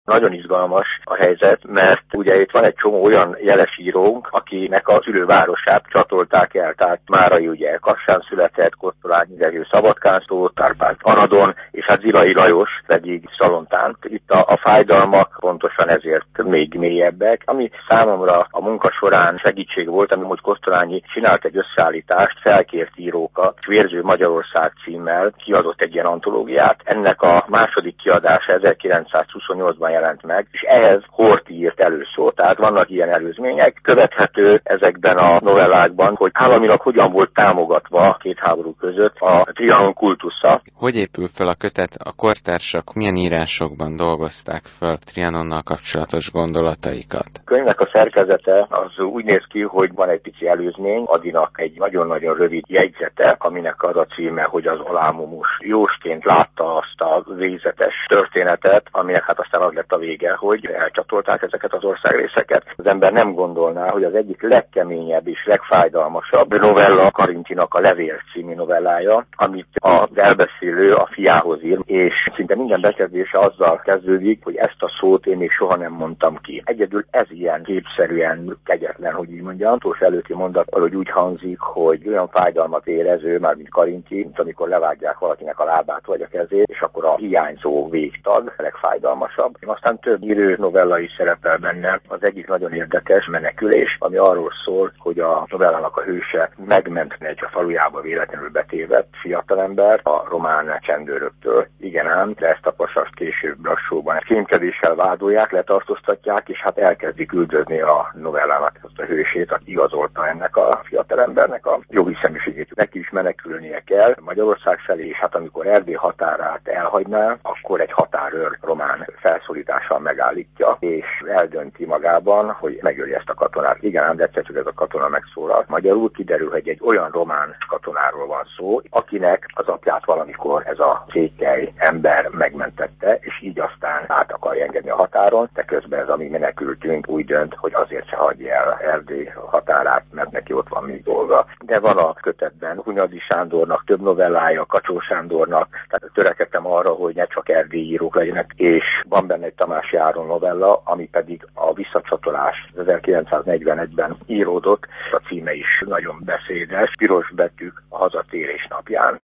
Nagyon izgalmas a helyzet, mert ugye itt van egy csomó olyan jeles írónk, akinek a szülővárosát csatolták el. Tehát Márai ugye Kassán született, Kosztolányi Gergő Szabadkánszó, Tárpád Anadon, és hát Zilai Lajos pedig Szalontán. Itt a fájdalmak pontosan ezért még mélyebbek. Ami számomra a munka során segítség volt, ami most Kosztolányi csinált egy összeállítást, felkért írókat, Vérző Magyarország címmel kiadott egy ilyen antológiát. Ennek a második kiadása 1928-ban jelent meg, és ehhez Horthy írt előszót. Tehát vannak ilyen előzmények. Követhető ezekben a novellákban, hogy államilag hogyan volt támogatva a két háború között a Trianon kultusza. Hogy épül fel a kötet? A kortársak milyen írásokban dolgozták fel Trianonnal kapcsolatos gondolataikat? A könyvnek a szerkezete az úgy néz ki, hogy van egy pici előzmény, Adinak egy nagyon-nagyon rövid jegyzete, aminek az a címe, hogy az Olámumus jósként látta azt a végzetes történetet, aminek hát aztán az lett a vége, hogy elcsatolták ezeket az országrészeket. Az ember nem gondolná, hogy az egyik legkeményebb és legfájdalmasabb novella Karintinak a Levél című novellája, amit az elbeszélő a fiához ír, és szinte minden bekezdése azzal kezdődik, hogy ezt a szót én még soha nem mondtam ki. Egyedül ez ilyen képszerűen kegyetlen, hogy így mondjam. Utolsó előtti mondat valahogy úgy hangzik, hogy olyan fájdalmat érező, már mint Karinti, mint amikor levágják valakinek a lábát vagy a kezét, és akkor a hiányzó végtag a legfájdalmasabb. Aztán több írő novella is szerepel benne. Az egyik nagyon érdekes, Menekülés, ami arról szól, hogy a novellának a hőse megmentne egy a falujába véletlenül betévedt fiatalember a román csendőröktől. Igen ám, de ezt a pasast később Brassóban kémkedéssel vádolják, letartóztatják, és hát elkezdik üldözni a novellának azt a hősét, aki igazolta ennek a fiatalembernek a jogi személyiségét. Neki is menekülnie kell Magyarország felé, és hát amikor Erdély határát elhagyná, akkor egy határőr román felszólítással megállítja, és eldönti magában, hogy megöli ezt a katonát. Igen ám, de egyszer csak ez a katona megszólal. Magyarul kiderül, hogy egy olyan román katonáról van szó, akinek az apját valamikor ez a székely ember megmentette, és így aztán át akarja engedni a határon, de közben ez a mi menekültünk úgy dönt, hogy azért se hagyja el Erdély határát, mert neki ott van még dolga. De van a kötetben Hunyadi Sándornak több novellája, Kacsó Sándornak, tehát törekedtem arra, hogy ne csak erdélyi írók legyenek, és van benne egy Tamási Áron novella, ami pedig a visszacsatolás 1941-ben íródott, a címe is nagyon beszédes, piros betűk a hazatérés napján.